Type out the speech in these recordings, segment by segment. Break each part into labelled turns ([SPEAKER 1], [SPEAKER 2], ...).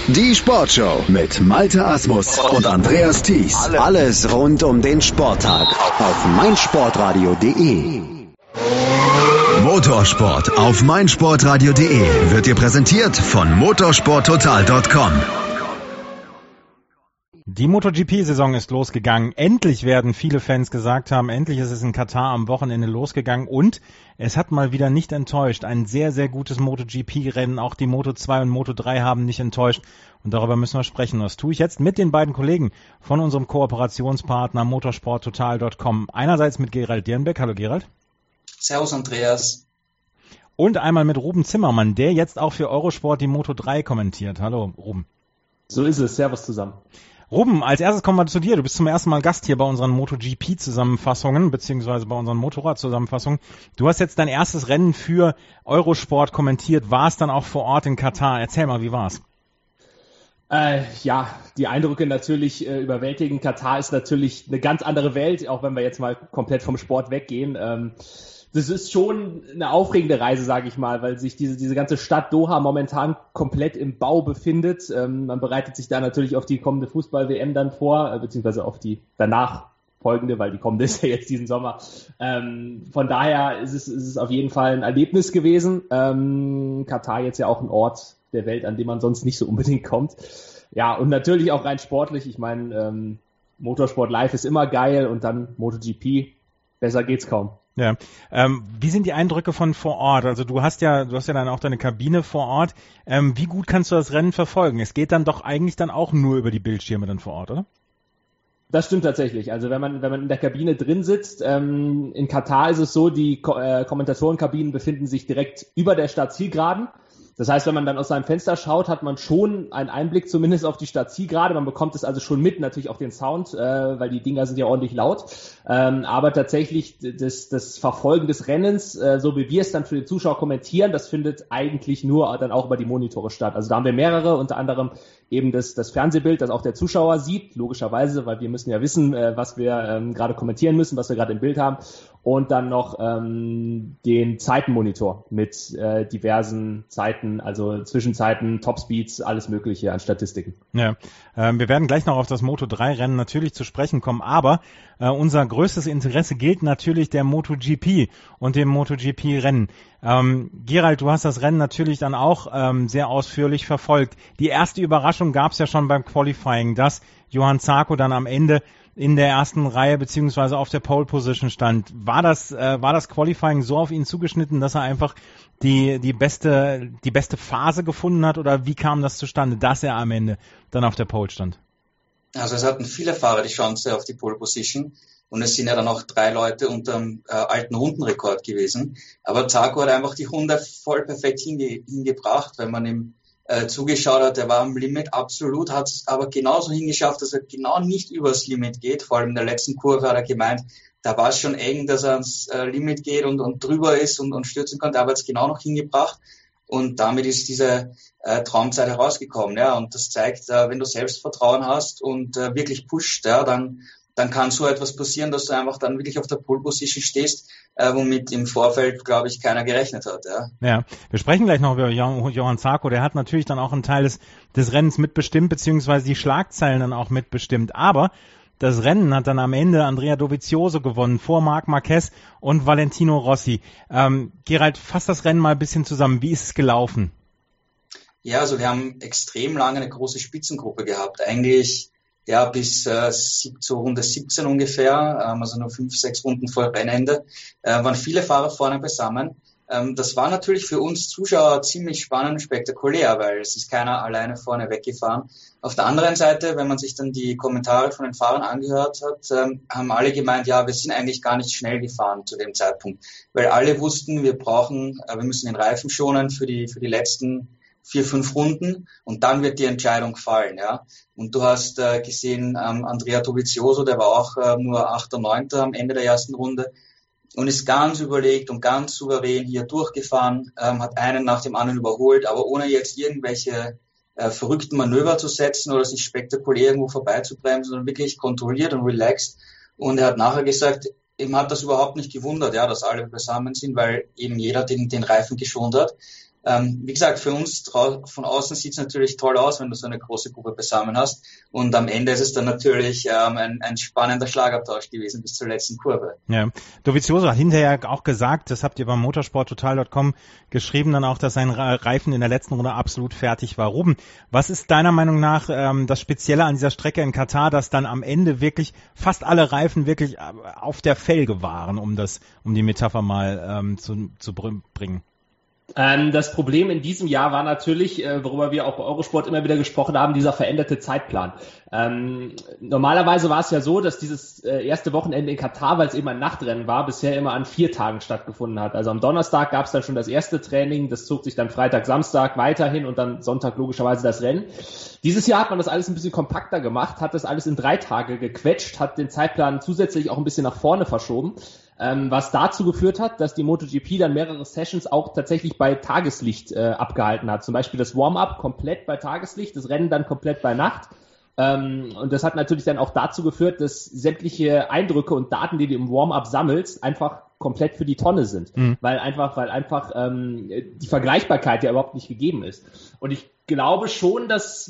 [SPEAKER 1] Die Sportshow mit Malte Asmus und Andreas Thies. Alles rund um den Sporttag auf meinsportradio.de. Motorsport auf meinsportradio.de wird dir präsentiert von motorsporttotal.com.
[SPEAKER 2] Die MotoGP-Saison ist losgegangen. Endlich werden viele Fans gesagt haben, endlich ist es in Katar am Wochenende losgegangen und es hat mal wieder nicht enttäuscht. Ein sehr, sehr gutes MotoGP-Rennen. Auch die Moto2 und Moto3 haben nicht enttäuscht und darüber müssen wir sprechen. Das tue ich jetzt mit den beiden Kollegen von unserem Kooperationspartner motorsporttotal.com. Einerseits mit Gerald Dierenbeck. Hallo Gerald.
[SPEAKER 3] Servus Andreas.
[SPEAKER 2] Und einmal mit Ruben Zimmermann, der jetzt auch für Eurosport die Moto3 kommentiert. Hallo Ruben.
[SPEAKER 4] So ist es. Servus zusammen.
[SPEAKER 2] Ruben, als erstes kommen wir zu dir. Du bist zum ersten Mal Gast hier bei unseren MotoGP-Zusammenfassungen, beziehungsweise bei unseren Motorrad-Zusammenfassungen. Du hast jetzt dein erstes Rennen für Eurosport kommentiert, warst dann auch vor Ort in Katar. Erzähl mal, wie war's?
[SPEAKER 4] Ja, die Eindrücke natürlich überwältigend. Katar ist natürlich eine ganz andere Welt, auch wenn wir jetzt mal komplett vom Sport weggehen. Das ist schon eine aufregende Reise, sage ich mal, weil sich diese ganze Stadt Doha momentan komplett im Bau befindet. Man bereitet sich da natürlich auf die kommende Fußball-WM dann vor, beziehungsweise auf die danach folgende, weil die kommende ist ja jetzt diesen Sommer. Von daher ist es auf jeden Fall ein Erlebnis gewesen. Katar jetzt ja auch ein Ort der Welt, an dem man sonst nicht so unbedingt kommt. Ja, und natürlich auch rein sportlich. Ich meine, Motorsport live ist immer geil und dann MotoGP, besser geht's kaum.
[SPEAKER 2] Ja, wie sind die Eindrücke von vor Ort? Also du hast ja dann auch deine Kabine vor Ort. Wie gut kannst du das Rennen verfolgen? Es geht dann doch eigentlich dann auch nur über die Bildschirme dann vor Ort, oder?
[SPEAKER 4] Das stimmt tatsächlich. Also wenn man in der Kabine drin sitzt, in Katar ist es so, die Kommentatorenkabinen befinden sich direkt über der Startzielgeraden. Das heißt, wenn man dann aus seinem Fenster schaut, hat man schon einen Einblick zumindest auf die Startzielgerade. Man bekommt es also schon mit, natürlich auch den Sound, weil die Dinger sind ja ordentlich laut. Aber tatsächlich das Verfolgen des Rennens, so wie wir es dann für die Zuschauer kommentieren, das findet eigentlich nur dann auch über die Monitore statt. Also da haben wir mehrere, unter anderem eben das Fernsehbild, das auch der Zuschauer sieht, logischerweise, weil wir müssen ja wissen, was wir gerade kommentieren müssen, was wir gerade im Bild haben. Und dann noch den Zeitenmonitor mit diversen Zeiten, also Zwischenzeiten, Topspeeds, alles Mögliche an Statistiken.
[SPEAKER 2] Ja, wir werden gleich noch auf das Moto3-Rennen natürlich zu sprechen kommen, aber unser größtes Interesse gilt natürlich der MotoGP und dem MotoGP-Rennen. Gerald, du hast das Rennen natürlich dann auch sehr ausführlich verfolgt. Die erste Überraschung gab es ja schon beim Qualifying, dass Johann Zarco dann am Ende in der ersten Reihe beziehungsweise auf der Pole Position stand. War das Qualifying so auf ihn zugeschnitten, dass er einfach die beste Phase gefunden hat, oder wie kam das zustande, dass er am Ende dann auf der Pole stand?
[SPEAKER 3] Also es hatten viele Fahrer die Chance auf die Pole Position und es sind ja dann auch 3 Leute unterm alten Rundenrekord gewesen. Aber Zarco hat einfach die Runde voll perfekt hingebracht, wenn man ihm zugeschaut hat, er war am Limit absolut, hat es aber genauso hingeschafft, dass er genau nicht übers Limit geht. Vor allem in der letzten Kurve hat er gemeint, da war es schon eng, dass er ans Limit geht und drüber ist und stürzen konnte, aber hat es genau noch hingebracht. Und damit ist diese Traumzeit herausgekommen. Ja, und das zeigt, wenn du Selbstvertrauen hast und wirklich pusht, ja, dann kann so etwas passieren, dass du einfach dann wirklich auf der Pole Position stehst, womit im Vorfeld, glaube ich, keiner gerechnet hat.
[SPEAKER 2] Ja, wir sprechen gleich noch über Johann Zarco. Der hat natürlich dann auch einen Teil des Rennens mitbestimmt, beziehungsweise die Schlagzeilen dann auch mitbestimmt. Aber das Rennen hat dann am Ende Andrea Dovizioso gewonnen, vor Marc Marquez und Valentino Rossi. Gerald, fass das Rennen mal ein bisschen zusammen. Wie ist es gelaufen? Ja,
[SPEAKER 3] also wir haben extrem lange eine große Spitzengruppe gehabt. Eigentlich ja bis zur Runde 17 ungefähr, also nur 5-6 Runden vor Rennende, waren viele Fahrer vorne beisammen. Das war natürlich für uns Zuschauer ziemlich spannend und spektakulär, weil es ist keiner alleine vorne weggefahren. Auf der anderen Seite, wenn man sich dann die Kommentare von den Fahrern angehört hat, haben alle gemeint, ja, wir sind eigentlich gar nicht schnell gefahren zu dem Zeitpunkt, weil alle wussten, wir müssen den Reifen schonen für die letzten 4-5 Runden und dann wird die Entscheidung fallen, ja. Und du hast gesehen, Andrea Dovizioso, der war auch nur 8. oder 9. am Ende der ersten Runde und ist ganz überlegt und ganz souverän hier durchgefahren, hat einen nach dem anderen überholt, aber ohne jetzt irgendwelche verrückten Manöver zu setzen oder sich spektakulär irgendwo vorbeizubremsen, sondern wirklich kontrolliert und relaxed. Und er hat nachher gesagt, ihm hat das überhaupt nicht gewundert, ja, dass alle beisammen sind, weil eben jeder den Reifen geschont hat. Wie gesagt, für uns von außen sieht es natürlich toll aus, wenn du so eine große Gruppe beisammen hast. Und am Ende ist es dann natürlich ein spannender Schlagabtausch gewesen bis zur letzten Kurve.
[SPEAKER 2] Ja, Dovizioso hat hinterher auch gesagt, das habt ihr beim motorsporttotal.com geschrieben, dann auch, dass sein Reifen in der letzten Runde absolut fertig war. Ruben, was ist deiner Meinung nach das Spezielle an dieser Strecke in Katar, dass dann am Ende wirklich fast alle Reifen wirklich auf der Felge waren, um die Metapher mal zu bringen?
[SPEAKER 4] Das Problem in diesem Jahr war natürlich, worüber wir auch bei Eurosport immer wieder gesprochen haben, dieser veränderte Zeitplan. Normalerweise war es ja so, dass dieses erste Wochenende in Katar, weil es eben ein Nachtrennen war, bisher immer an 4 Tagen stattgefunden hat. Also am Donnerstag gab es dann schon das erste Training, das zog sich dann Freitag, Samstag weiterhin und dann Sonntag logischerweise das Rennen. Dieses Jahr hat man das alles ein bisschen kompakter gemacht, hat das alles in 3 Tage gequetscht, hat den Zeitplan zusätzlich auch ein bisschen nach vorne verschoben. Was dazu geführt hat, dass die MotoGP dann mehrere Sessions auch tatsächlich bei Tageslicht abgehalten hat. Zum Beispiel das Warm-up komplett bei Tageslicht, das Rennen dann komplett bei Nacht. Und das hat natürlich dann auch dazu geführt, dass sämtliche Eindrücke und Daten, die du im Warm-up sammelst, einfach komplett für die Tonne sind, weil einfach die Vergleichbarkeit ja überhaupt nicht gegeben ist. Und ich glaube schon, dass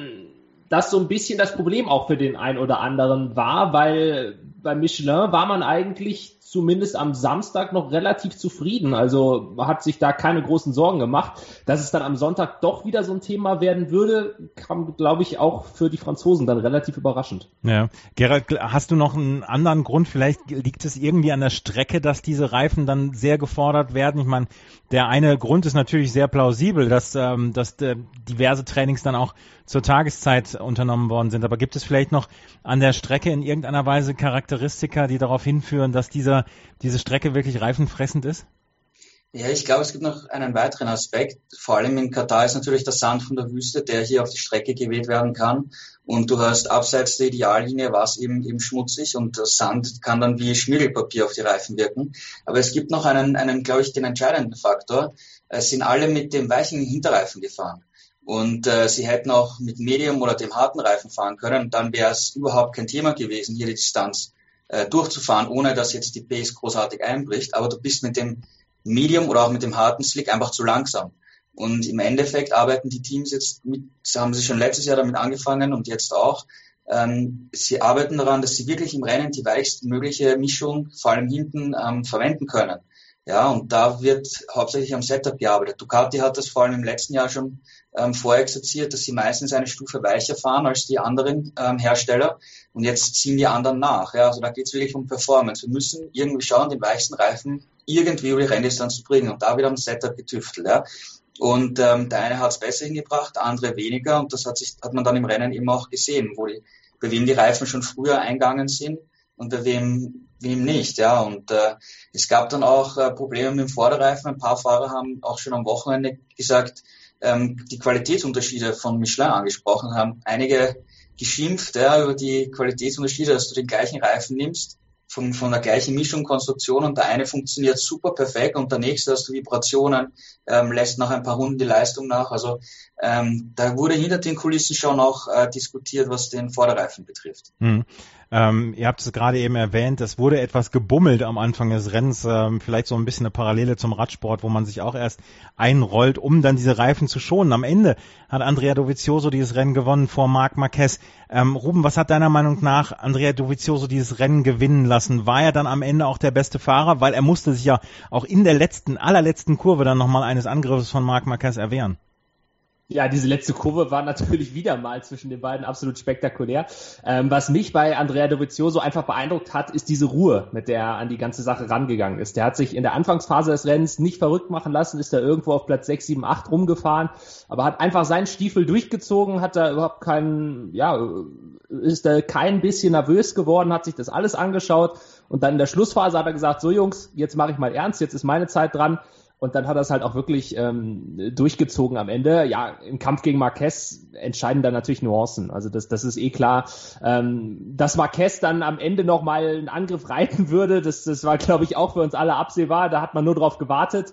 [SPEAKER 4] das so ein bisschen das Problem auch für den einen oder anderen war, weil bei Michelin war man eigentlich zumindest am Samstag noch relativ zufrieden. Also hat sich da keine großen Sorgen gemacht. Dass es dann am Sonntag doch wieder so ein Thema werden würde, kam, glaube ich, auch für die Franzosen dann relativ überraschend.
[SPEAKER 2] Ja. Gerald, hast du noch einen anderen Grund? Vielleicht liegt es irgendwie an der Strecke, dass diese Reifen dann sehr gefordert werden. Ich meine, der eine Grund ist natürlich sehr plausibel, dass diverse Trainings dann auch zur Tageszeit unternommen worden sind. Aber gibt es vielleicht noch an der Strecke in irgendeiner Weise Charakteristika, die darauf hinführen, dass diese Strecke wirklich reifenfressend ist?
[SPEAKER 3] Ja, ich glaube, es gibt noch einen weiteren Aspekt. Vor allem in Katar ist natürlich der Sand von der Wüste, der hier auf die Strecke geweht werden kann. Und du hast abseits der Ideallinie war es eben schmutzig und der Sand kann dann wie Schmirgelpapier auf die Reifen wirken. Aber es gibt noch einen, glaube ich, den entscheidenden Faktor. Es sind alle mit dem weichen Hinterreifen gefahren. Und sie hätten auch mit Medium oder dem harten Reifen fahren können. Und dann wäre es überhaupt kein Thema gewesen, hier die Distanz durchzufahren, ohne dass jetzt die Pace großartig einbricht. Aber du bist mit dem Medium oder auch mit dem harten Slick einfach zu langsam. Und im Endeffekt arbeiten die Teams jetzt haben sie schon letztes Jahr damit angefangen und jetzt auch. Sie arbeiten daran, dass sie wirklich im Rennen die weichstmögliche Mischung, vor allem hinten, verwenden können. Ja, und da wird hauptsächlich am Setup gearbeitet. Ducati hat das vor allem im letzten Jahr schon vorexerziert, dass sie meistens eine Stufe weicher fahren als die anderen Hersteller. Und jetzt ziehen die anderen nach. Ja, also da geht es wirklich um Performance. Wir müssen irgendwie schauen, den weichsten Reifen irgendwie über die Renndistanz zu bringen. Und da wird am Setup getüftelt. Ja. Und der eine hat es besser hingebracht, der andere weniger. Und das hat man dann im Rennen eben auch gesehen, bei wem die Reifen schon früher eingegangen sind und bei wem nicht, ja. Und es gab dann auch Probleme mit dem Vorderreifen. Ein paar Fahrer haben auch schon am Wochenende gesagt, die Qualitätsunterschiede von Michelin angesprochen, haben einige geschimpft, ja, über die Qualitätsunterschiede, dass du den gleichen Reifen nimmst, von der gleichen Mischung, Konstruktion, und der eine funktioniert super perfekt und der nächste hast du Vibrationen, lässt nach ein paar Runden die Leistung nach. Also da wurde hinter den Kulissen schon auch diskutiert, was den Vorderreifen betrifft.
[SPEAKER 2] Ihr habt es gerade eben erwähnt, es wurde etwas gebummelt am Anfang des Rennens, vielleicht so ein bisschen eine Parallele zum Radsport, wo man sich auch erst einrollt, um dann diese Reifen zu schonen. Am Ende hat Andrea Dovizioso dieses Rennen gewonnen vor Marc Marquez. Ruben, was hat deiner Meinung nach Andrea Dovizioso dieses Rennen gewinnen lassen? War er dann am Ende auch der beste Fahrer? Weil er musste sich ja auch in der allerletzten Kurve dann nochmal eines Angriffs von Marc Marquez erwehren.
[SPEAKER 4] Ja, diese letzte Kurve war natürlich wieder mal zwischen den beiden absolut spektakulär. Was mich bei Andrea Dovizioso einfach beeindruckt hat, ist diese Ruhe, mit der er an die ganze Sache rangegangen ist. Der hat sich in der Anfangsphase des Rennens nicht verrückt machen lassen, ist da irgendwo auf Platz 6, 7, 8 rumgefahren, aber hat einfach seinen Stiefel durchgezogen, hat da überhaupt ist da kein bisschen nervös geworden, hat sich das alles angeschaut und dann in der Schlussphase hat er gesagt, so Jungs, jetzt mache ich mal ernst, jetzt ist meine Zeit dran. Und dann hat er es halt auch wirklich durchgezogen am Ende. Ja, im Kampf gegen Marquez entscheiden dann natürlich Nuancen. Also das ist eh klar. Dass Marquez dann am Ende nochmal einen Angriff reiten würde, das war, glaube ich, auch für uns alle absehbar. Da hat man nur drauf gewartet.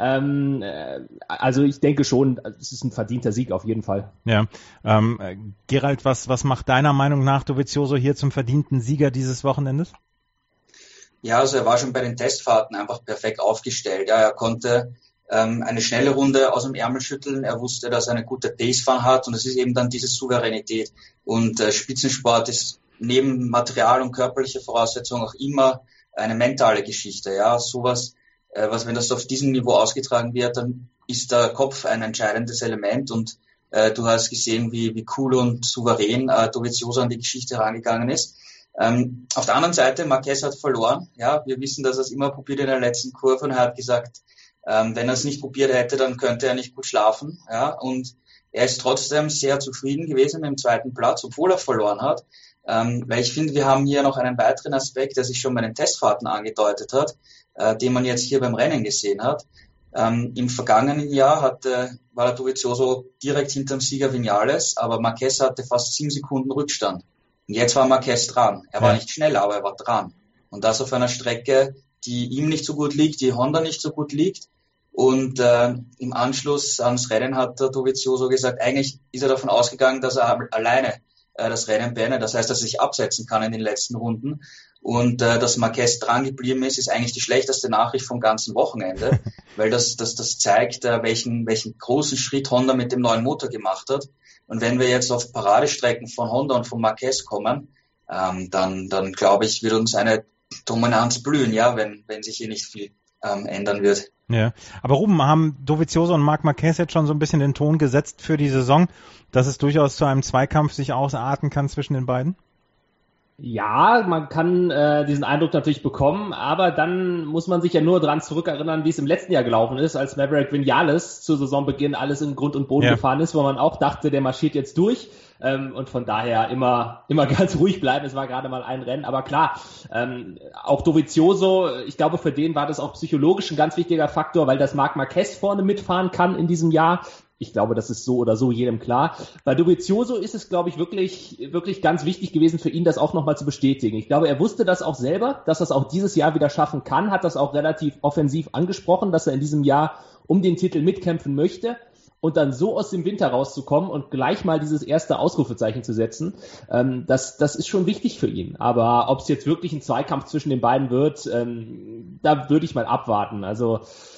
[SPEAKER 4] Also ich denke schon, es ist ein verdienter Sieg auf jeden Fall.
[SPEAKER 2] Ja, Gerald, was macht deiner Meinung nach Dovizioso hier zum verdienten Sieger dieses Wochenendes?
[SPEAKER 3] Ja, also er war schon bei den Testfahrten einfach perfekt aufgestellt. Ja, er konnte eine schnelle Runde aus dem Ärmel schütteln. Er wusste, dass er eine gute Pace-Fahren hat und es ist eben dann diese Souveränität. Und Spitzensport ist neben Material und körperlicher Voraussetzungen auch immer eine mentale Geschichte. Ja, sowas, wenn das auf diesem Niveau ausgetragen wird, dann ist der Kopf ein entscheidendes Element und du hast gesehen, wie cool und souverän Dovizioso an die Geschichte herangegangen ist. Auf der anderen Seite, Marquez hat verloren. Ja, wir wissen, dass er es immer probiert in der letzten Kurve und er hat gesagt, wenn er es nicht probiert hätte, dann könnte er nicht gut schlafen. Ja, und er ist trotzdem sehr zufrieden gewesen mit dem zweiten Platz, obwohl er verloren hat. Weil ich finde, wir haben hier noch einen weiteren Aspekt, der sich schon bei den Testfahrten angedeutet hat, den man jetzt hier beim Rennen gesehen hat. Im vergangenen Jahr war der Dovizioso direkt hinterm Sieger Viñales, aber Marquez hatte fast 7 Sekunden Rückstand. Und jetzt war Marquez dran. Er war nicht schnell, aber er war dran. Und das auf einer Strecke, die ihm nicht so gut liegt, die Honda nicht so gut liegt. Und im Anschluss ans Rennen hat der Dovizioso gesagt, eigentlich ist er davon ausgegangen, dass er alleine das Rennen beendet. Das heißt, dass er sich absetzen kann in den letzten Runden. Und dass Marquez dran geblieben ist eigentlich die schlechteste Nachricht vom ganzen Wochenende, weil das zeigt, welchen großen Schritt Honda mit dem neuen Motor gemacht hat. Und wenn wir jetzt auf Paradestrecken von Honda und von Marquez kommen, dann glaube ich, wird uns eine Dominanz blühen, ja, wenn sich hier nicht viel ändern wird.
[SPEAKER 2] Ja, aber Ruben, haben Dovizioso und Marc Marquez jetzt schon so ein bisschen den Ton gesetzt für die Saison, dass es durchaus zu einem Zweikampf sich ausarten kann zwischen den beiden?
[SPEAKER 4] Ja, man kann diesen Eindruck natürlich bekommen, aber dann muss man sich ja nur dran zurückerinnern, wie es im letzten Jahr gelaufen ist, als Maverick Viñales zu Saisonbeginn alles in Grund und Boden gefahren ist, wo man auch dachte, der marschiert jetzt durch und von daher immer ganz ruhig bleiben. Es war gerade mal ein Rennen, aber klar, auch Dovizioso, ich glaube, für den war das auch psychologisch ein ganz wichtiger Faktor, weil das Marc Marquez vorne mitfahren kann in diesem Jahr. Ich glaube, das ist so oder so jedem klar. Bei Dovizioso ist es, glaube ich, wirklich ganz wichtig gewesen für ihn, das auch nochmal zu bestätigen. Ich glaube, er wusste das auch selber, dass er es auch dieses Jahr wieder schaffen kann, hat das auch relativ offensiv angesprochen, dass er in diesem Jahr um den Titel mitkämpfen möchte und dann so aus dem Winter rauszukommen und gleich mal dieses erste Ausrufezeichen zu setzen, das ist schon wichtig für ihn. Aber ob es jetzt wirklich ein Zweikampf zwischen den beiden wird, da würde ich mal abwarten. Also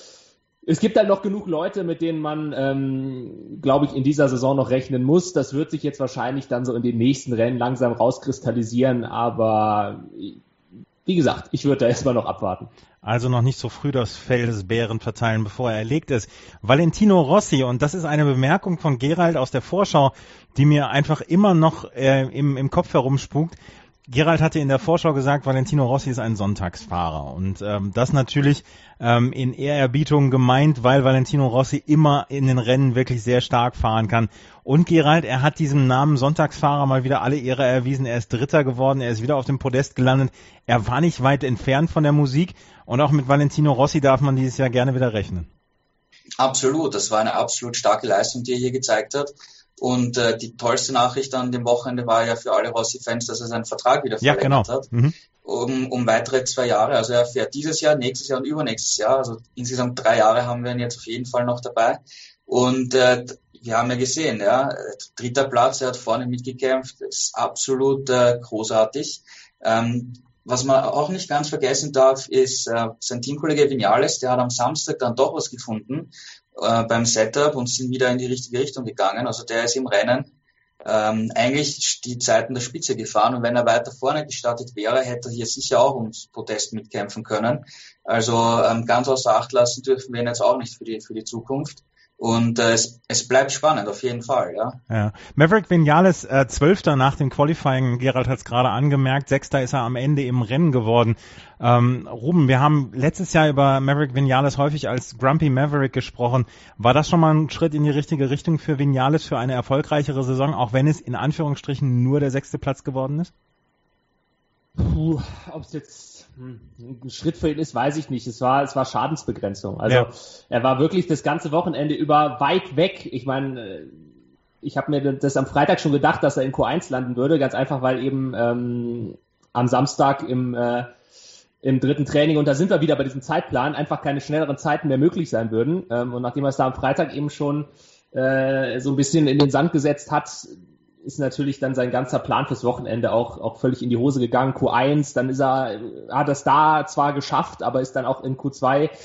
[SPEAKER 4] es gibt dann noch genug Leute, mit denen man, glaube ich, in dieser Saison noch rechnen muss. Das wird sich jetzt wahrscheinlich dann so in den nächsten Rennen langsam rauskristallisieren. Aber wie gesagt, ich würde da erstmal noch abwarten.
[SPEAKER 2] Also noch nicht so früh das Fell des Bären verteilen, bevor er erlegt ist. Valentino Rossi, und das ist eine Bemerkung von Gerald aus der Vorschau, die mir einfach immer noch im Kopf herumspukt. Gerald hatte in der Vorschau gesagt, Valentino Rossi ist ein Sonntagsfahrer und das natürlich in Ehrerbietung gemeint, weil Valentino Rossi immer in den Rennen wirklich sehr stark fahren kann. Und Gerald, er hat diesem Namen Sonntagsfahrer mal wieder alle Ehre erwiesen. Er ist Dritter geworden, er ist wieder auf dem Podest gelandet. Er war nicht weit entfernt von der Musik und auch mit Valentino Rossi darf man dieses Jahr gerne wieder rechnen.
[SPEAKER 3] Absolut, das war eine absolut starke Leistung, die er hier gezeigt hat. Und die tollste Nachricht an dem Wochenende war ja für alle Rossi-Fans, dass er seinen Vertrag wieder verlängert hat. Um weitere 2 Jahre. Also er fährt dieses Jahr, nächstes Jahr und übernächstes Jahr. Also insgesamt 3 Jahre haben wir ihn jetzt auf jeden Fall noch dabei. Und wir haben ja gesehen, ja, 3. Platz, er hat vorne mitgekämpft, ist absolut großartig. Was man auch nicht ganz vergessen darf, ist sein Teamkollege Viñales, der hat am Samstag dann doch was gefunden beim Setup und sind wieder in die richtige Richtung gegangen. Also der ist im Rennen eigentlich die Zeiten der Spitze gefahren und wenn er weiter vorne gestartet wäre, hätte er hier sicher auch ums Podest mitkämpfen können. Also ganz außer Acht lassen dürfen wir ihn jetzt auch nicht für die Zukunft. Und es bleibt spannend, auf jeden Fall, ja.
[SPEAKER 2] Ja. Maverick Viñales 12. nach dem Qualifying, Gerald hat es gerade angemerkt, 6. ist er am Ende im Rennen geworden. Ruben, wir haben letztes Jahr über Maverick Viñales häufig als Grumpy Maverick gesprochen. War das schon mal ein Schritt in die richtige Richtung für Viñales für eine erfolgreichere Saison, auch wenn es in Anführungsstrichen nur der 6. Platz geworden ist?
[SPEAKER 4] Ob es jetzt ein Schritt für ihn ist, weiß ich nicht. Es war Schadensbegrenzung. Also Er war wirklich das ganze Wochenende über weit weg. Ich meine, ich habe mir das am Freitag schon gedacht, dass er in Q1 landen würde, ganz einfach, weil eben am Samstag im 3. Training, und da sind wir wieder bei diesem Zeitplan, einfach keine schnelleren Zeiten mehr möglich sein würden. Und nachdem er es da am Freitag eben schon so ein bisschen in den Sand gesetzt hat, ist natürlich dann sein ganzer Plan fürs Wochenende auch völlig in die Hose gegangen. Q1, dann hat er es da zwar geschafft, aber ist dann auch in Q2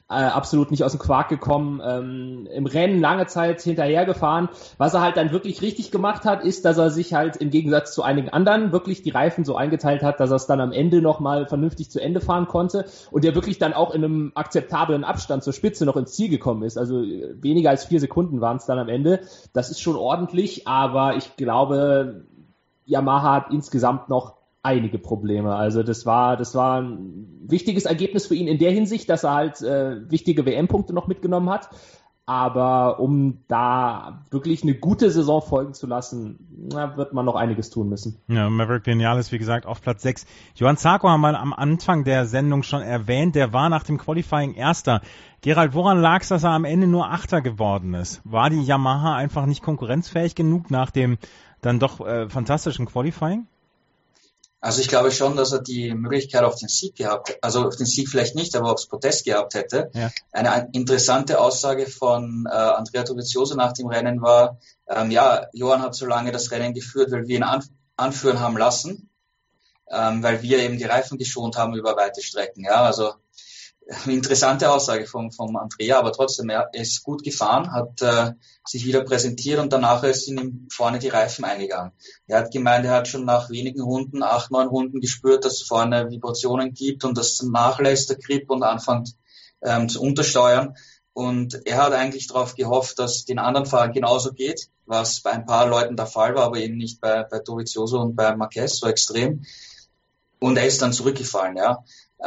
[SPEAKER 4] absolut nicht aus dem Quark gekommen, im Rennen lange Zeit hinterhergefahren. Was er halt dann wirklich richtig gemacht hat, ist, dass er sich halt im Gegensatz zu einigen anderen wirklich die Reifen so eingeteilt hat, dass er es dann am Ende nochmal vernünftig zu Ende fahren konnte und der wirklich dann auch in einem akzeptablen Abstand zur Spitze noch ins Ziel gekommen ist. Also weniger als 4 Sekunden waren es dann am Ende. Das ist schon ordentlich, aber ich glaube, Yamaha hat insgesamt noch einige Probleme. Also das war ein wichtiges Ergebnis für ihn in der Hinsicht, dass er halt wichtige WM-Punkte noch mitgenommen hat. Aber um da wirklich eine gute Saison folgen zu lassen, wird man noch einiges tun müssen.
[SPEAKER 2] Ja, Maverick Vinales, wie gesagt, auf Platz 6. Johann Zarco haben wir am Anfang der Sendung schon erwähnt. Der war nach dem Qualifying Erster. Gerald, woran lag es, dass er am Ende nur Achter geworden ist? War die Yamaha einfach nicht konkurrenzfähig genug nach dem dann doch fantastischen Qualifying?
[SPEAKER 3] Also ich glaube schon, dass er die Möglichkeit auf den Sieg gehabt, also auf den Sieg vielleicht nicht, aber aufs Podest gehabt hätte. Ja. Eine interessante Aussage von Andrea Dovizioso nach dem Rennen war, Johann hat so lange das Rennen geführt, weil wir ihn anführen haben lassen, weil wir eben die Reifen geschont haben über weite Strecken. Ja, also interessante Aussage vom Andrea, aber trotzdem, er ist gut gefahren, hat sich wieder präsentiert und danach sind ihm vorne die Reifen eingegangen. Er hat gemeint, er hat schon nach wenigen Runden, 8, 9 Runden gespürt, dass es vorne Vibrationen gibt und das nachlässt, der Grip und anfängt zu untersteuern. Und er hat eigentlich darauf gehofft, dass den anderen Fahrern genauso geht, was bei ein paar Leuten der Fall war, aber eben nicht bei Dovizioso und bei Marquez so extrem. Und er ist dann zurückgefallen, ja.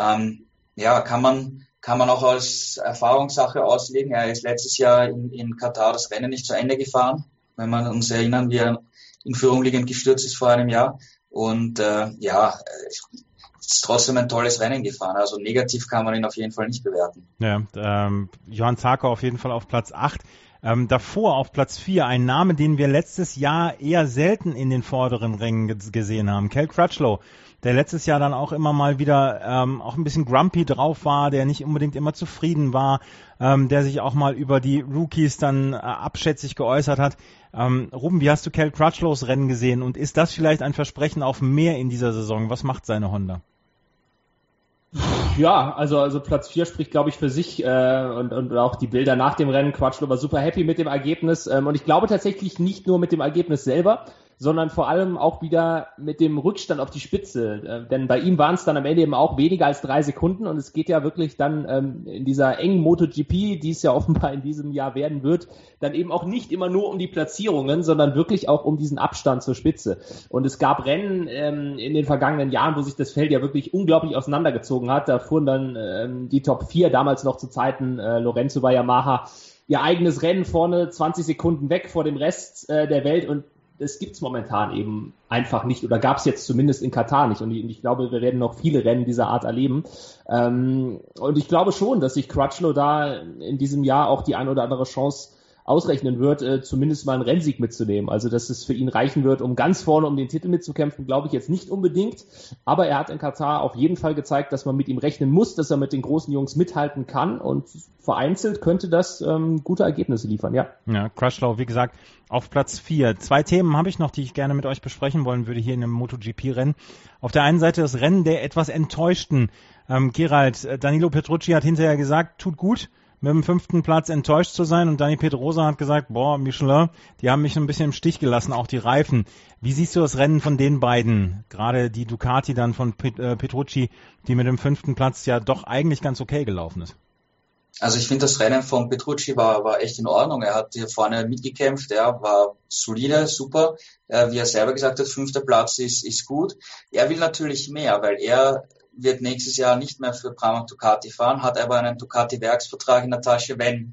[SPEAKER 3] Kann man auch als Erfahrungssache auslegen. Er ist letztes Jahr in Katar das Rennen nicht zu Ende gefahren, wenn man uns erinnern, wie er in Führung liegend gestürzt ist vor einem Jahr. Und ist trotzdem ein tolles Rennen gefahren. Also negativ kann man ihn auf jeden Fall nicht bewerten.
[SPEAKER 2] Ja, Johann Zarco auf jeden Fall auf Platz 8. Davor auf Platz 4 ein Name, den wir letztes Jahr eher selten in den vorderen Rängen gesehen haben. Cal Crutchlow, der letztes Jahr dann auch immer mal wieder auch ein bisschen grumpy drauf war, der nicht unbedingt immer zufrieden war, der sich auch mal über die Rookies dann abschätzig geäußert hat. Ruben, wie hast du Cal Crutchlows Rennen gesehen und ist das vielleicht ein Versprechen auf mehr in dieser Saison? Was macht seine Honda?
[SPEAKER 4] Ja, also Platz 4 spricht, glaube ich, für sich und auch die Bilder nach dem Rennen. Crutchlow war super happy mit dem Ergebnis und ich glaube tatsächlich nicht nur mit dem Ergebnis selber, sondern vor allem auch wieder mit dem Rückstand auf die Spitze. Denn bei ihm waren es dann am Ende eben auch weniger als 3 Sekunden und es geht ja wirklich dann in dieser engen MotoGP, die es ja offenbar in diesem Jahr werden wird, dann eben auch nicht immer nur um die Platzierungen, sondern wirklich auch um diesen Abstand zur Spitze. Und es gab Rennen in den vergangenen Jahren, wo sich das Feld ja wirklich unglaublich auseinandergezogen hat. Da fuhren dann die Top 4, damals noch zu Zeiten Lorenzo bei Yamaha, ihr eigenes Rennen vorne 20 Sekunden weg vor dem Rest der Welt und das gibt's momentan eben einfach nicht oder gab's jetzt zumindest in Katar nicht und ich glaube, wir werden noch viele Rennen dieser Art erleben und ich glaube schon, dass sich Crutchlow da in diesem Jahr auch die ein oder andere Chance ausrechnen wird, zumindest mal einen Rennsieg mitzunehmen. Also, dass es für ihn reichen wird, um ganz vorne um den Titel mitzukämpfen, glaube ich jetzt nicht unbedingt. Aber er hat in Katar auf jeden Fall gezeigt, dass man mit ihm rechnen muss, dass er mit den großen Jungs mithalten kann und vereinzelt könnte das gute Ergebnisse liefern, ja.
[SPEAKER 2] Ja, Crutchlow, wie gesagt, auf Platz 4. 2 Themen habe ich noch, die ich gerne mit euch besprechen wollen würde hier in einem MotoGP-Rennen. Auf der einen Seite das Rennen der etwas enttäuschten. Gerald, Danilo Petrucci hat hinterher gesagt, tut gut, mit dem 5. Platz enttäuscht zu sein und Dani Pedrosa hat gesagt, Michelin, die haben mich ein bisschen im Stich gelassen, auch die Reifen. Wie siehst du das Rennen von den beiden? Gerade die Ducati dann von Petrucci, die mit dem 5. Platz ja doch eigentlich ganz okay gelaufen ist.
[SPEAKER 3] Also ich finde, das Rennen von Petrucci war echt in Ordnung. Er hat hier vorne mitgekämpft, war solide, super. Wie er selber gesagt hat, 5. Platz ist gut. Er will natürlich mehr, weil er wird nächstes Jahr nicht mehr für Pramac Ducati fahren, hat aber einen Ducati-Werksvertrag in der Tasche, wenn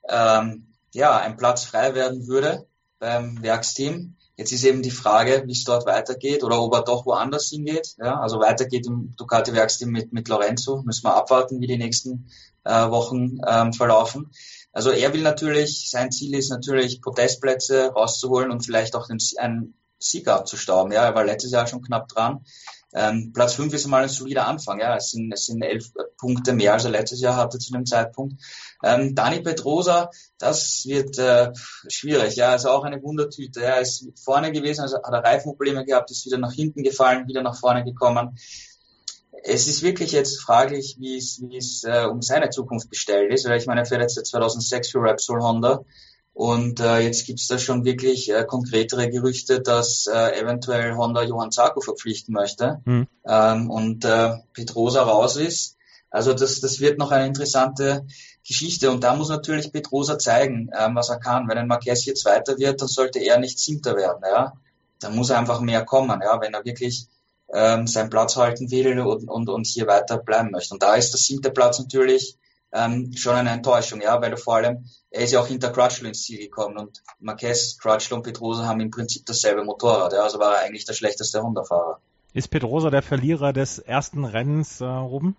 [SPEAKER 3] ein Platz frei werden würde beim Werksteam. Jetzt ist eben die Frage, wie es dort weitergeht oder ob er doch woanders hingeht. Ja, also weitergeht im Ducati-Werksteam mit Lorenzo. Müssen wir abwarten, wie die nächsten Wochen verlaufen. Also er will natürlich, sein Ziel ist natürlich, Podestplätze rauszuholen und vielleicht auch einen Sieg abzustauben. Ja, er war letztes Jahr schon knapp dran. Platz 5 ist mal ein solider Anfang. Ja, es sind 11 Punkte mehr, als er letztes Jahr hatte zu dem Zeitpunkt. Dani Pedrosa, das wird schwierig. Ja, ist auch eine Wundertüte. Er ist vorne gewesen, also hat er Reifenprobleme gehabt, ist wieder nach hinten gefallen, wieder nach vorne gekommen. Es ist wirklich jetzt fraglich, wie es um seine Zukunft bestellt ist, weil ich meine, er fährt jetzt seit 2006 für Repsol Honda und jetzt gibt's da schon wirklich konkretere Gerüchte, dass eventuell Honda Johann Zarco verpflichten möchte und Pedrosa raus ist. Also das wird noch eine interessante Geschichte und da muss natürlich Pedrosa zeigen, was er kann. Wenn ein Marquez hier Zweiter wird, dann sollte er nicht Siebter werden. Ja, dann muss er einfach mehr kommen. Ja, wenn er wirklich seinen Platz halten will und hier weiter bleiben möchte. Und da ist der 7. Platz natürlich schon eine Enttäuschung, ja, weil vor allem, er ist ja auch hinter Crutchlow ins Ziel gekommen und Marquez, Crutchlow und Pedrosa haben im Prinzip dasselbe Motorrad, ja, also war er eigentlich der schlechteste Honda-Fahrer.
[SPEAKER 2] Ist Pedrosa der Verlierer des ersten Rennens, Ruben?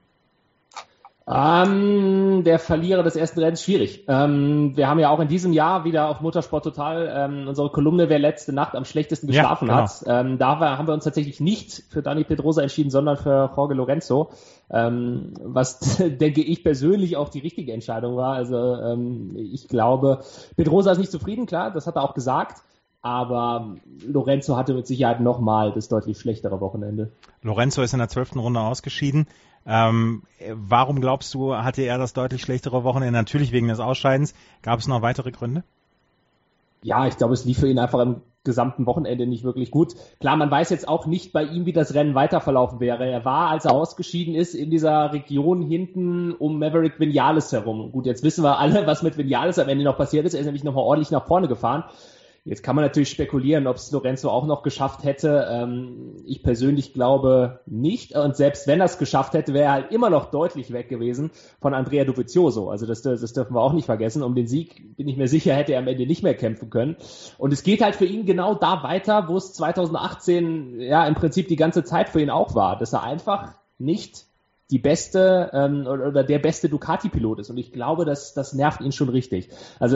[SPEAKER 4] Der Verlierer des ersten Rennens, schwierig. Wir haben ja auch in diesem Jahr wieder auf Motorsport Total unsere Kolumne, wer letzte Nacht am schlechtesten geschlafen hat. Da haben wir uns tatsächlich nicht für Dani Pedrosa entschieden, sondern für Jorge Lorenzo, was, denke ich, persönlich auch die richtige Entscheidung war. Also ich glaube, Pedrosa ist nicht zufrieden, klar, das hat er auch gesagt. Aber Lorenzo hatte mit Sicherheit nochmal das deutlich schlechtere Wochenende.
[SPEAKER 2] Lorenzo ist in der 12. Runde ausgeschieden. Warum glaubst du, hatte er das deutlich schlechtere Wochenende? Natürlich wegen des Ausscheidens. Gab es noch weitere Gründe?
[SPEAKER 4] Ja, ich glaube, es lief für ihn einfach im gesamten Wochenende nicht wirklich gut. Klar, man weiß jetzt auch nicht bei ihm, wie das Rennen weiterverlaufen wäre. Er war, als er ausgeschieden ist, in dieser Region hinten um Maverick Vinales herum. Gut, jetzt wissen wir alle, was mit Vinales am Ende noch passiert ist. Er ist nämlich nochmal ordentlich nach vorne gefahren. Jetzt kann man natürlich spekulieren, ob es Lorenzo auch noch geschafft hätte. Ich persönlich glaube nicht. Und selbst wenn er es geschafft hätte, wäre er halt immer noch deutlich weg gewesen von Andrea Dovizioso. Also das dürfen wir auch nicht vergessen. Um den Sieg, bin ich mir sicher, hätte er am Ende nicht mehr kämpfen können. Und es geht halt für ihn genau da weiter, wo es 2018 ja im Prinzip die ganze Zeit für ihn auch war. Dass er einfach nicht die beste oder der beste Ducati-Pilot ist. Und ich glaube, das nervt ihn schon richtig. Also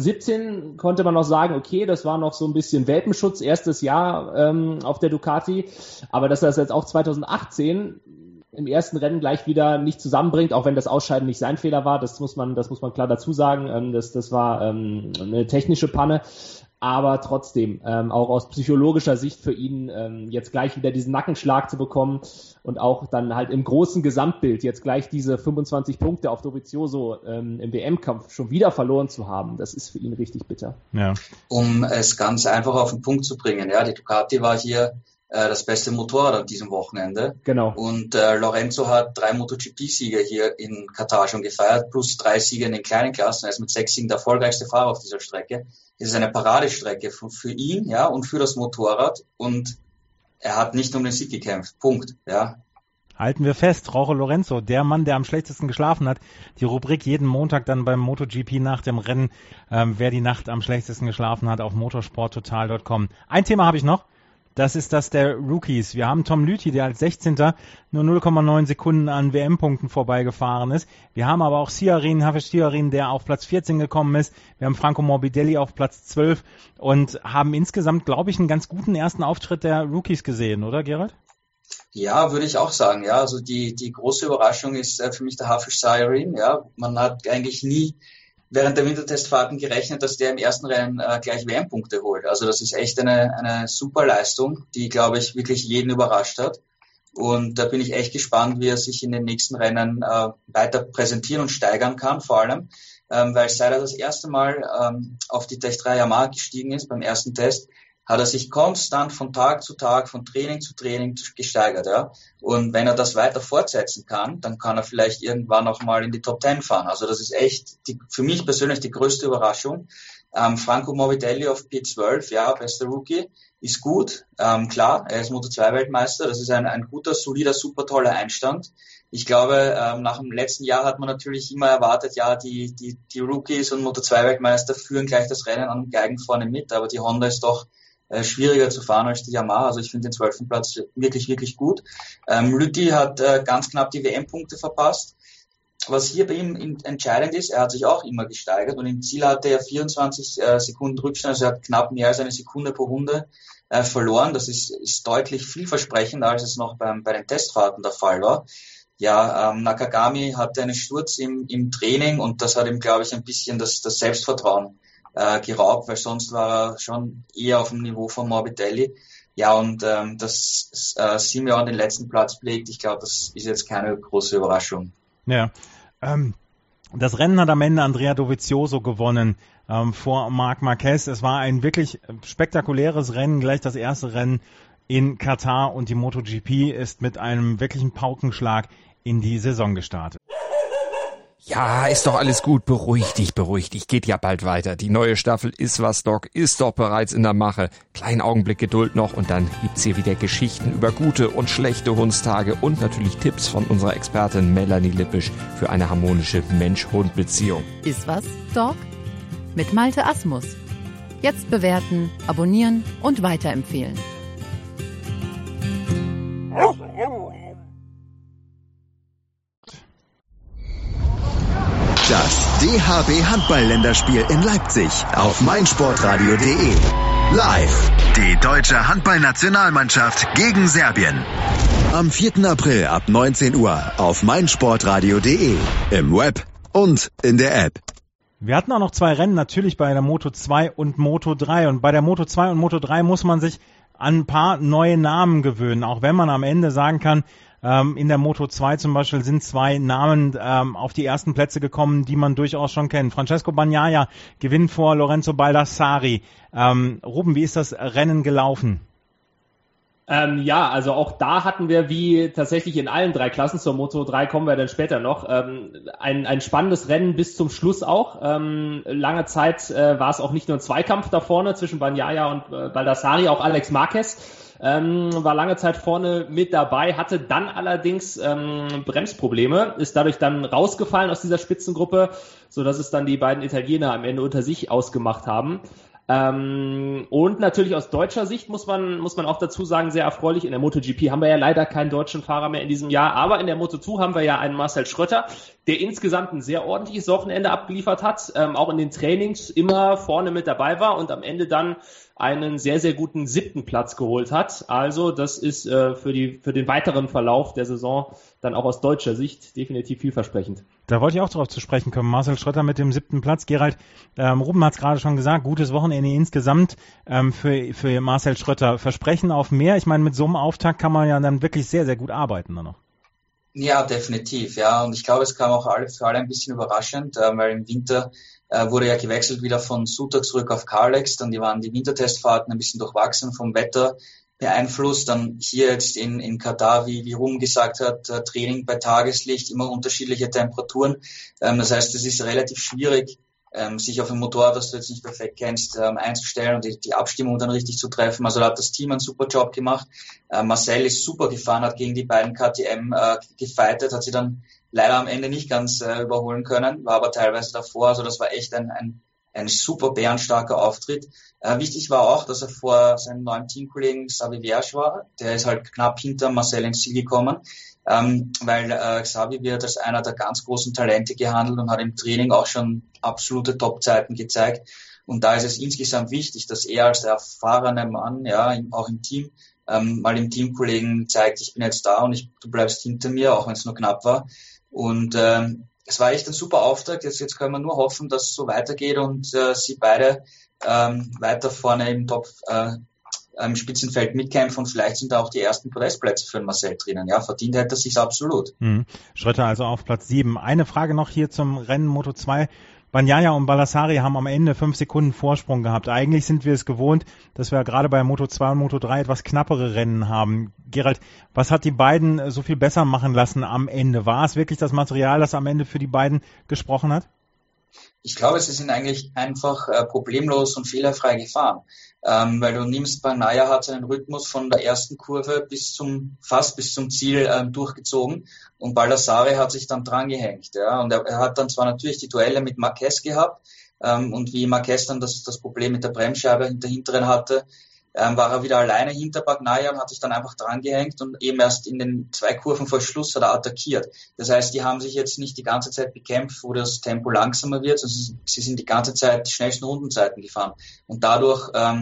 [SPEAKER 4] 2017 konnte man noch sagen, okay, das war noch so ein bisschen Welpenschutz, erstes Jahr auf der Ducati. Aber dass er das jetzt auch 2018 im ersten Rennen gleich wieder nicht zusammenbringt, auch wenn das Ausscheiden nicht sein Fehler war, das muss man klar dazu sagen. Das war eine technische Panne. Aber trotzdem, auch aus psychologischer Sicht für ihn jetzt gleich wieder diesen Nackenschlag zu bekommen und auch dann halt im großen Gesamtbild jetzt gleich diese 25 Punkte auf Dovizioso im WM-Kampf schon wieder verloren zu haben, das ist für ihn richtig bitter.
[SPEAKER 2] Ja.
[SPEAKER 3] Um es ganz einfach auf den Punkt zu bringen, ja, die Ducati war hier das beste Motorrad an diesem Wochenende.
[SPEAKER 4] Genau.
[SPEAKER 3] Und Lorenzo hat 3 MotoGP-Siege hier in Katar schon gefeiert, plus 3 Siege in den kleinen Klassen. Er ist mit 6 Siegen der erfolgreichste Fahrer auf dieser Strecke. Es ist eine Paradestrecke für ihn, ja, und für das Motorrad. Und er hat nicht um den Sieg gekämpft. Punkt, ja.
[SPEAKER 2] Halten wir fest, Jorge Lorenzo, der Mann, der am schlechtesten geschlafen hat. Die Rubrik jeden Montag dann beim MotoGP nach dem Rennen, wer die Nacht am schlechtesten geschlafen hat, auf motorsporttotal.com. Ein Thema habe ich noch. Das ist das der Rookies. Wir haben Tom Lüthi, der als 16. nur 0,9 Sekunden an WM-Punkten vorbeigefahren ist. Wir haben aber auch Hafiz Siarin, der auf Platz 14 gekommen ist. Wir haben Franco Morbidelli auf Platz 12 und haben insgesamt, glaube ich, einen ganz guten ersten Auftritt der Rookies gesehen, oder Gerald?
[SPEAKER 3] Ja, würde ich auch sagen. Ja, also die große Überraschung ist für mich der Hafiz Siarin. Ja, man hat eigentlich nie während der Wintertestfahrten gerechnet, dass der im ersten Rennen gleich WM-Punkte holt. Also das ist echt eine super Leistung, die, glaube ich, wirklich jeden überrascht hat. Und da bin ich echt gespannt, wie er sich in den nächsten Rennen weiter präsentieren und steigern kann, vor allem, weil seit er das erste Mal auf die Tech 3 Yamaha gestiegen ist, beim ersten Test, hat er sich konstant von Tag zu Tag, von Training zu Training gesteigert, ja. Und wenn er das weiter fortsetzen kann, dann kann er vielleicht irgendwann auch mal in die Top 10 fahren. Also das ist echt für mich persönlich die größte Überraschung. Franco Morbidelli auf P12, ja, bester Rookie, ist gut. Klar, er ist Moto2-Weltmeister. Das ist ein guter, solider, super toller Einstand. Ich glaube, nach dem letzten Jahr hat man natürlich immer erwartet, ja, die Rookies und Moto2-Weltmeister führen gleich das Rennen an Geigen vorne mit, aber die Honda ist doch schwieriger zu fahren als die Yamaha. Also ich finde den 12. Platz wirklich, wirklich gut. Lüthi hat ganz knapp die WM-Punkte verpasst. Was hier bei ihm entscheidend ist, er hat sich auch immer gesteigert und im Ziel hatte er 24 Sekunden Rückstand, also er hat knapp mehr als eine Sekunde pro Runde verloren. Das ist deutlich vielversprechender, als es noch bei den Testfahrten der Fall war. Ja, Nakagami hatte einen Sturz im Training und das hat ihm, glaube ich, ein bisschen das Selbstvertrauen geraubt, weil sonst war er schon eher auf dem Niveau von Morbidelli. Ja, und dass Simeon den letzten Platz belegt, ich glaube, das ist jetzt keine große Überraschung.
[SPEAKER 2] Ja, das Rennen hat am Ende Andrea Dovizioso gewonnen vor Marc Marquez. Es war ein wirklich spektakuläres Rennen, gleich das erste Rennen in Katar, und die MotoGP ist mit einem wirklichen Paukenschlag in die Saison gestartet.
[SPEAKER 5] Ja, ist doch alles gut. Beruhig dich. Geht ja bald weiter. Die neue Staffel Ist was Doc ist doch bereits in der Mache. Kleinen Augenblick Geduld noch und dann gibt's hier wieder Geschichten über gute und schlechte Hundstage und natürlich Tipps von unserer Expertin Melanie Lippisch für eine harmonische Mensch-Hund-Beziehung.
[SPEAKER 6] Ist was, Doc? Mit Malte Asmus. Jetzt bewerten, abonnieren und weiterempfehlen.
[SPEAKER 1] Das DHB Handball-Länderspiel in Leipzig auf meinsportradio.de. Live. Die deutsche Handballnationalmannschaft gegen Serbien. Am 4. April ab 19 Uhr auf meinsportradio.de. Im Web und in der App.
[SPEAKER 2] Wir hatten auch noch 2 Rennen, natürlich bei der Moto 2 und Moto 3. Und bei der Moto 2 und Moto 3 muss man sich an ein paar neue Namen gewöhnen. Auch wenn man am Ende sagen kann, in der Moto 2 zum Beispiel sind 2 Namen auf die ersten Plätze gekommen, die man durchaus schon kennt. Francesco Bagnaia gewinnt vor Lorenzo Baldassarri. Ruben, wie ist das Rennen gelaufen?
[SPEAKER 4] Ja, also auch da hatten wir, wie tatsächlich in allen 3 Klassen, zur Moto 3 kommen wir dann später noch, ein spannendes Rennen bis zum Schluss auch. Lange Zeit war es auch nicht nur ein Zweikampf da vorne zwischen Bagnaia und Baldassarri, auch Alex Marquez war lange Zeit vorne mit dabei, hatte dann allerdings Bremsprobleme, ist dadurch dann rausgefallen aus dieser Spitzengruppe, so dass es dann die beiden Italiener am Ende unter sich ausgemacht haben. Und natürlich aus deutscher Sicht muss man auch dazu sagen, sehr erfreulich. In der MotoGP haben wir ja leider keinen deutschen Fahrer mehr in diesem Jahr, aber in der Moto2 haben wir ja einen Marcel Schrötter, der insgesamt ein sehr ordentliches Wochenende abgeliefert hat, auch in den Trainings immer vorne mit dabei war und am Ende dann einen sehr, sehr guten 7. Platz geholt hat. Also das ist für den weiteren Verlauf der Saison dann auch aus deutscher Sicht definitiv vielversprechend.
[SPEAKER 2] Da wollte ich auch darauf zu sprechen kommen. Marcel Schrötter mit dem 7. Platz. Gerald, Ruben hat es gerade schon gesagt, gutes Wochenende insgesamt für Marcel Schrötter. Versprechen auf mehr. Ich meine, mit so einem Auftakt kann man ja dann wirklich sehr, sehr gut arbeiten dann noch.
[SPEAKER 3] Ja, definitiv. Ja, und ich glaube, es kam auch für alle ein bisschen überraschend, weil im Winter wurde ja gewechselt wieder von Suter zurück auf Kalex. Dann waren die Wintertestfahrten ein bisschen durchwachsen, vom Wetter beeinflusst. Dann hier jetzt in Katar, wie Ruben gesagt hat, Training bei Tageslicht, immer unterschiedliche Temperaturen. Das heißt, es ist relativ schwierig, sich auf ein Motorrad, das du jetzt nicht perfekt kennst, einzustellen und die Abstimmung dann richtig zu treffen. Also da hat das Team einen super Job gemacht. Marcel ist super gefahren, hat gegen die beiden KTM gefightet, hat sie dann leider am Ende nicht ganz überholen können, war aber teilweise davor. Also das war echt ein super bärenstarker Auftritt. Wichtig war auch, dass er vor seinem neuen Teamkollegen Xavi Vierge war. Der ist halt knapp hinter Marcel ins Ziel gekommen, weil Xavi wird als einer der ganz großen Talente gehandelt und hat im Training auch schon absolute Top-Zeiten gezeigt. Und da ist es insgesamt wichtig, dass er als der erfahrene Mann, ja, auch im Team, mal dem Teamkollegen zeigt, ich bin jetzt da und du bleibst hinter mir, auch wenn es nur knapp war. Und es war echt ein super Auftakt. Jetzt können wir nur hoffen, dass es so weitergeht und sie beide weiter vorne im Spitzenfeld mitkämpfen und vielleicht sind da auch die ersten Podestplätze für den Marcel drinnen. Ja, verdient hätte er sich absolut.
[SPEAKER 2] Schrötter also auf Platz 7. Eine Frage noch hier zum Rennen Moto 2. Bagnaia und Baldassarri haben am Ende 5 Sekunden Vorsprung gehabt. Eigentlich sind wir es gewohnt, dass wir gerade bei Moto 2 und Moto 3 etwas knappere Rennen haben. Gerald, was hat die beiden so viel besser machen lassen am Ende? War es wirklich das Material, das am Ende für die beiden gesprochen hat?
[SPEAKER 3] Ich glaube, sie sind eigentlich einfach problemlos und fehlerfrei gefahren. Weil du nimmst, Bagnaia hat seinen Rhythmus von der ersten Kurve fast bis zum Ziel durchgezogen und Baldassarri hat sich dann dran gehängt. Ja? Und er hat dann zwar natürlich die Duelle mit Marquez gehabt und wie Marquez dann das Problem mit der Bremsscheibe in der hinteren hatte, war er wieder alleine hinter Bagnaia und hat sich dann einfach dran gehängt und eben erst in den 2 Kurven vor Schluss hat er attackiert. Das heißt, die haben sich jetzt nicht die ganze Zeit bekämpft, wo das Tempo langsamer wird, sondern sie sind die ganze Zeit die schnellsten Rundenzeiten gefahren. Und dadurch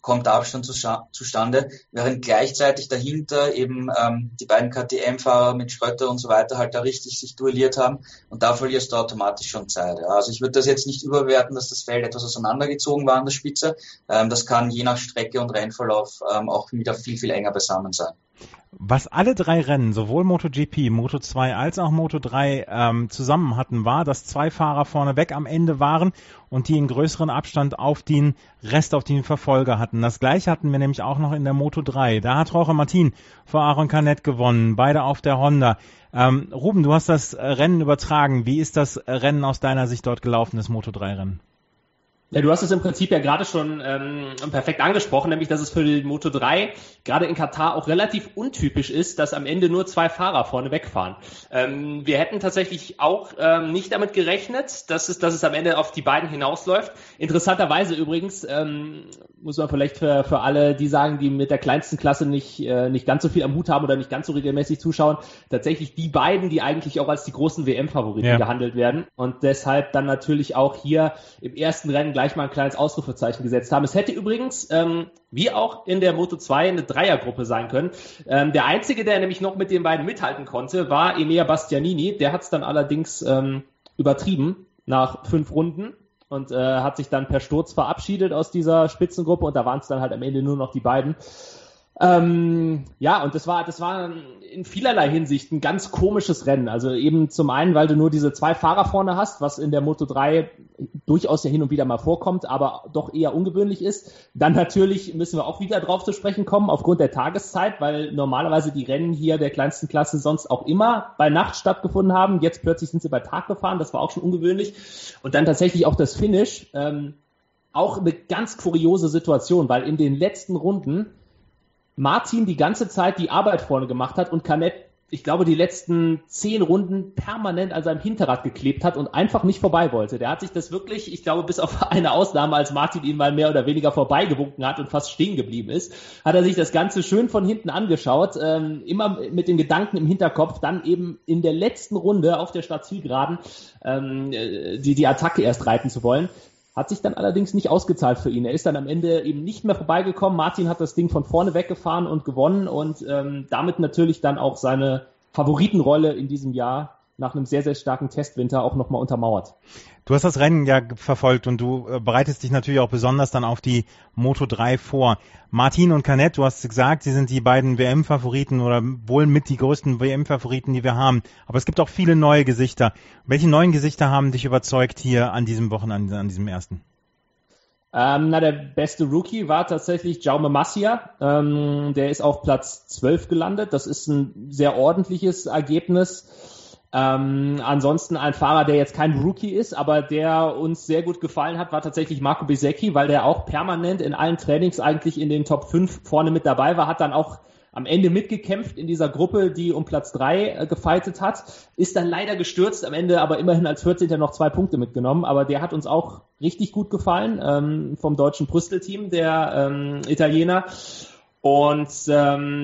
[SPEAKER 3] kommt der Abstand zustande, während gleichzeitig dahinter eben die beiden KTM-Fahrer mit Schrötter und so weiter halt da richtig sich duelliert haben und da verlierst du automatisch schon Zeit. Ja. Also ich würde das jetzt nicht überbewerten, dass das Feld etwas auseinandergezogen war an der Spitze. Das kann je nach Strecke und Rennverlauf auch wieder viel, viel enger beisammen sein.
[SPEAKER 2] Was alle drei Rennen, sowohl MotoGP, Moto2 als auch Moto3 zusammen hatten, war, dass zwei Fahrer vorneweg am Ende waren und die einen größeren Abstand auf den Rest, auf den Verfolger hatten. Das gleiche hatten wir nämlich auch noch in der Moto3. Da hat Jorge Martin vor Aaron Canet gewonnen, beide auf der Honda. Ruben, du hast das Rennen übertragen. Wie ist das Rennen aus deiner Sicht dort gelaufen, das Moto3-Rennen?
[SPEAKER 4] Ja, du hast es im Prinzip ja gerade schon perfekt angesprochen, nämlich dass es für die Moto3 gerade in Katar auch relativ untypisch ist, dass am Ende nur zwei Fahrer vorne wegfahren. Wir hätten tatsächlich auch nicht damit gerechnet, dass es am Ende auf die beiden hinausläuft. Interessanterweise übrigens, muss man vielleicht für alle, die sagen, die mit der kleinsten Klasse nicht ganz so viel am Hut haben oder nicht ganz so regelmäßig zuschauen, tatsächlich die beiden, die eigentlich auch als die großen WM-Favoriten gehandelt werden und deshalb dann natürlich auch hier im ersten Rennen gleich mal ein kleines Ausrufezeichen gesetzt haben. Es hätte übrigens, wie auch in der Moto2, eine Dreiergruppe sein können. Der einzige, der nämlich noch mit den beiden mithalten konnte, war Enea Bastianini. Der hat es dann allerdings übertrieben nach 5 Runden und hat sich dann per Sturz verabschiedet aus dieser Spitzengruppe und da waren es dann halt am Ende nur noch die beiden. Ja, und das war in vielerlei Hinsicht ein ganz komisches Rennen. Also eben zum einen, weil du nur diese zwei Fahrer vorne hast, was in der Moto3 durchaus ja hin und wieder mal vorkommt, aber doch eher ungewöhnlich ist. Dann natürlich müssen wir auch wieder drauf zu sprechen kommen, aufgrund der Tageszeit, weil normalerweise die Rennen hier der kleinsten Klasse sonst auch immer bei Nacht stattgefunden haben. Jetzt plötzlich sind sie bei Tag gefahren, das war auch schon ungewöhnlich. Und dann tatsächlich auch das Finish, auch eine ganz kuriose Situation, weil in den letzten Runden Martin die ganze Zeit die Arbeit vorne gemacht hat und Canet, ich glaube, die letzten 10 Runden permanent an seinem Hinterrad geklebt hat und einfach nicht vorbei wollte. Der hat sich das wirklich, ich glaube, bis auf eine Ausnahme, als Martin ihn mal mehr oder weniger vorbeigewunken hat und fast stehen geblieben ist, hat er sich das Ganze schön von hinten angeschaut, immer mit den Gedanken im Hinterkopf, dann eben in der letzten Runde auf der Startzielgeraden die Attacke erst reiten zu wollen. Hat sich dann allerdings nicht ausgezahlt für ihn. Er ist dann am Ende eben nicht mehr vorbeigekommen. Martin hat das Ding von vorne weggefahren und gewonnen und damit natürlich dann auch seine Favoritenrolle in diesem Jahr nach einem sehr, sehr starken Testwinter auch nochmal untermauert.
[SPEAKER 2] Du hast das Rennen ja verfolgt und du bereitest dich natürlich auch besonders dann auf die Moto3 vor. Martin und Canet, du hast gesagt, sie sind die beiden WM-Favoriten oder wohl mit die größten WM-Favoriten, die wir haben. Aber es gibt auch viele neue Gesichter. Welche neuen Gesichter haben dich überzeugt hier an diesem Wochenende, an diesem ersten?
[SPEAKER 4] Der beste Rookie war tatsächlich Jaume Masia. Der ist auf Platz 12 gelandet. Das ist ein sehr ordentliches Ergebnis. Ansonsten ein Fahrer, der jetzt kein Rookie ist, aber der uns sehr gut gefallen hat, war tatsächlich Marco Bezzecchi, weil der auch permanent in allen Trainings eigentlich in den Top 5 vorne mit dabei war, hat dann auch am Ende mitgekämpft in dieser Gruppe, die um Platz 3 gefightet hat, ist dann leider gestürzt, am Ende aber immerhin als 14. noch 2 Punkte mitgenommen, aber der hat uns auch richtig gut gefallen, vom deutschen Brüssel-Team, der Italiener. Und wo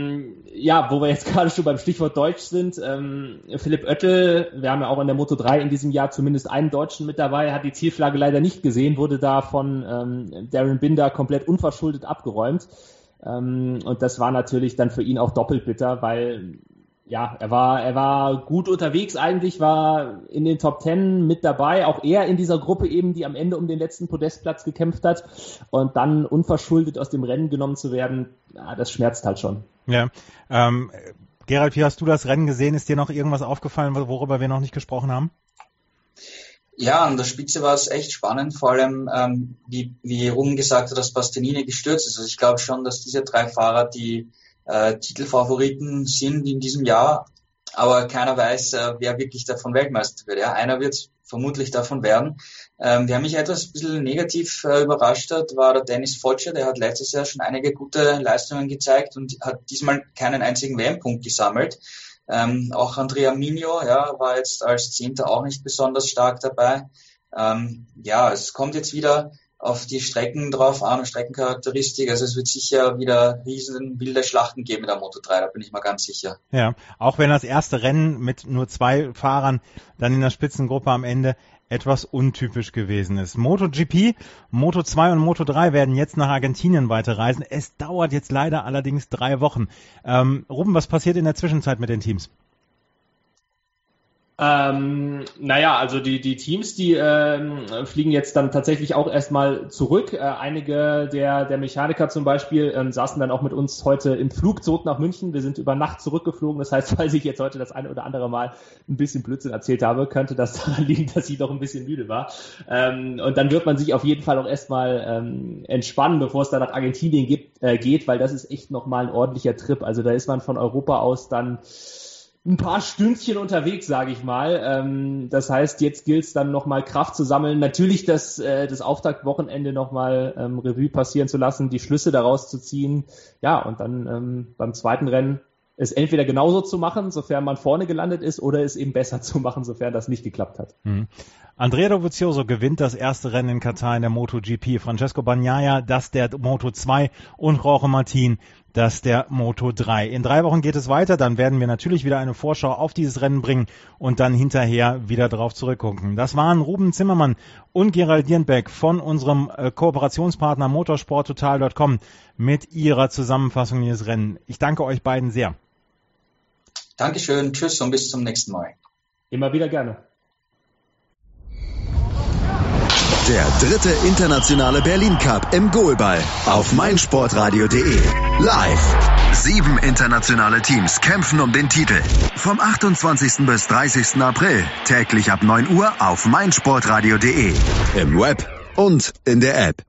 [SPEAKER 4] wir jetzt gerade schon beim Stichwort Deutsch sind, Philipp Oettel, wir haben ja auch in der Moto3 in diesem Jahr zumindest einen Deutschen mit dabei, hat die Zielflagge leider nicht gesehen, wurde da von Darren Binder komplett unverschuldet abgeräumt. Und das war natürlich dann für ihn auch doppelt bitter, weil er war gut unterwegs eigentlich, war in den Top 10 mit dabei, auch er in dieser Gruppe eben, die am Ende um den letzten Podestplatz gekämpft hat und dann unverschuldet aus dem Rennen genommen zu werden, das schmerzt halt schon. Ja,
[SPEAKER 2] Gerald, wie hast du das Rennen gesehen? Ist dir noch irgendwas aufgefallen, worüber wir noch nicht gesprochen haben?
[SPEAKER 3] Ja, an der Spitze war es echt spannend, vor allem, wie Ruben gesagt hat, dass Bastianini gestürzt ist. Also ich glaube schon, dass diese 3 Fahrer die Titelfavoriten sind in diesem Jahr, aber keiner weiß, wer wirklich davon Weltmeister wird. Ja, einer wird vermutlich davon werden. Wer mich etwas ein bisschen negativ überrascht hat, war der Dennis Voitscher. Der hat letztes Jahr schon einige gute Leistungen gezeigt und hat diesmal keinen einzigen WM-Punkt gesammelt. Auch Andrea Migno, war jetzt als 10. auch nicht besonders stark dabei. Es kommt jetzt wieder auf die Strecken drauf an, Streckencharakteristik. Also es wird sicher wieder riesen wilde Schlachten geben in der Moto3, da bin ich mal ganz sicher.
[SPEAKER 2] Ja, auch wenn das erste Rennen mit nur 2 Fahrern dann in der Spitzengruppe am Ende etwas untypisch gewesen ist. MotoGP, Moto2 und Moto3 werden jetzt nach Argentinien weiterreisen. Es dauert jetzt leider allerdings 3 Wochen. Ruben, was passiert in der Zwischenzeit mit den Teams?
[SPEAKER 4] Also die Teams, die fliegen jetzt dann tatsächlich auch erstmal zurück. Einige der Mechaniker zum Beispiel saßen dann auch mit uns heute im Flug zurück nach München. Wir sind über Nacht zurückgeflogen. Das heißt, falls ich jetzt heute das eine oder andere Mal ein bisschen Blödsinn erzählt habe, könnte das daran liegen, dass ich doch ein bisschen müde war. Und dann wird man sich auf jeden Fall auch erstmal entspannen, bevor es dann nach Argentinien geht, weil das ist echt nochmal ein ordentlicher Trip. Also da ist man von Europa aus dann ein paar Stündchen unterwegs, sage ich mal. Das heißt, jetzt gilt es dann nochmal Kraft zu sammeln. Natürlich das Auftaktwochenende nochmal Revue passieren zu lassen, die Schlüsse daraus zu ziehen. Ja, und dann beim zweiten Rennen es entweder genauso zu machen, sofern man vorne gelandet ist, oder es eben besser zu machen, sofern das nicht geklappt hat.
[SPEAKER 2] Andrea Dovizioso gewinnt das erste Rennen in Katar in der MotoGP. Francesco Bagnaia das der Moto2 und Jorge Martin das der Moto3. In 3 Wochen geht es weiter, dann werden wir natürlich wieder eine Vorschau auf dieses Rennen bringen und dann hinterher wieder drauf zurückgucken. Das waren Ruben Zimmermann und Gerald Dierenbeck von unserem Kooperationspartner motorsporttotal.com mit ihrer Zusammenfassung dieses Rennens. Ich danke euch beiden sehr.
[SPEAKER 3] Dankeschön, tschüss und bis zum nächsten Mal.
[SPEAKER 4] Immer wieder gerne.
[SPEAKER 1] Der 3. internationale Berlin Cup im Goalball auf meinsportradio.de. Live. 7 internationale Teams kämpfen um den Titel. Vom 28. bis 30. April täglich ab 9 Uhr auf meinsportradio.de. Im Web und in der App.